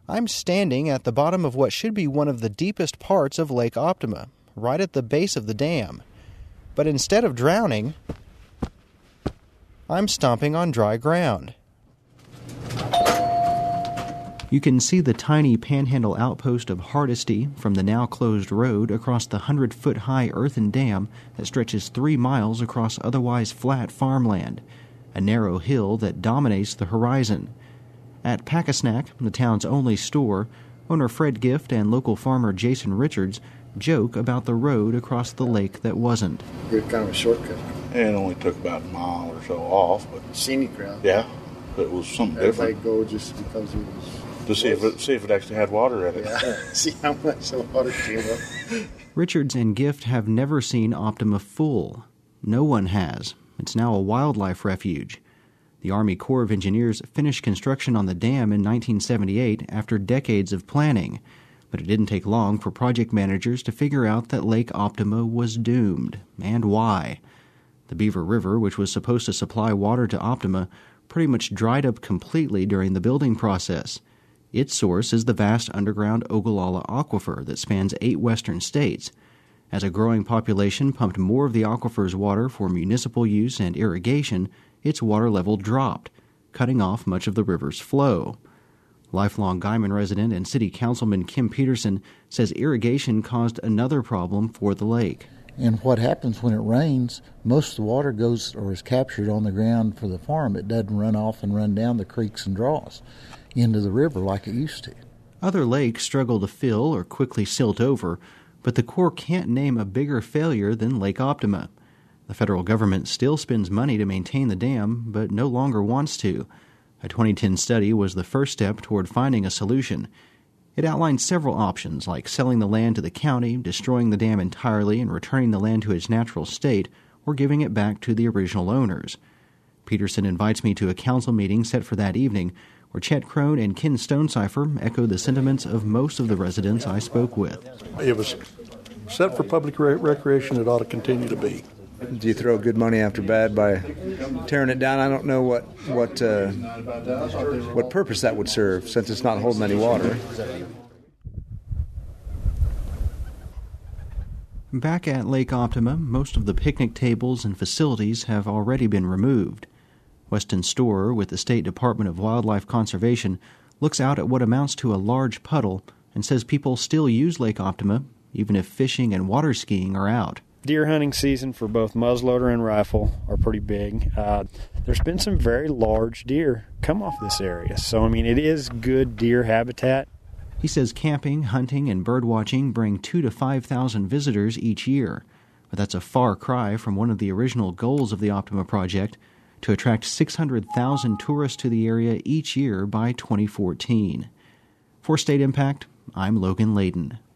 I'm standing at the bottom of what should be one of the deepest parts of Lake Optima, right at the base of the dam. But instead of drowning, I'm stomping on dry ground. You can see the tiny panhandle outpost of Hardesty from the now-closed road across the 100-foot-high earthen dam that stretches 3 miles across otherwise flat farmland, a narrow hill that dominates the horizon. At Pack-A-Snack, the town's only store, owner Fred Gift and local farmer Jason Richards joke about the road across the lake that wasn't. Good kind of a shortcut. It only took about a mile or so off, but scenic ground. Yeah, but it was something different. Everybody go just because it was to see if it actually had water in it. Yeah, see how much the water came up. Richards and Gift have never seen Optima full. No one has. It's now a wildlife refuge. The Army Corps of Engineers finished construction on the dam in 1978 after decades of planning, but it didn't take long for project managers to figure out that Lake Optima was doomed, and why. The Beaver River, which was supposed to supply water to Optima, pretty much dried up completely during the building process. Its source is the vast underground Ogallala Aquifer that spans 8 western states. As a growing population pumped more of the aquifer's water for municipal use and irrigation, its water level dropped, cutting off much of the river's flow. Lifelong Guyman resident and city councilman Kim Peterson says irrigation caused another problem for the lake. And what happens when it rains, most of the water goes or is captured on the ground for the farm. It doesn't run off and run down the creeks and draws into the river like it used to. Other lakes struggle to fill or quickly silt over, but the Corps can't name a bigger failure than Lake Optima. The federal government still spends money to maintain the dam, but no longer wants to. A 2010 study was the first step toward finding a solution. It outlined several options, like selling the land to the county, destroying the dam entirely and returning the land to its natural state, or giving it back to the original owners. Peterson invites me to a council meeting set for that evening, where Chet Crone and Ken Stonecipher echoed the sentiments of most of the residents I spoke with. It was set for public recreation. It ought to continue to be. Do you throw good money after bad by tearing it down? I don't know what purpose that would serve, since it's not holding any water. Back at Lake Optima, most of the picnic tables and facilities have already been removed. Weston Storer, with the State Department of Wildlife Conservation, looks out at what amounts to a large puddle and says people still use Lake Optima, even if fishing and water skiing are out. Deer hunting season for both muzzleloader and rifle are pretty big. There's been some very large deer come off this area, so it is good deer habitat. He says camping, hunting, and birdwatching bring 2,000 to 5,000 visitors each year, but that's a far cry from one of the original goals of the Optima project, to attract 600,000 tourists to the area each year by 2014. For State Impact, I'm Logan Layden.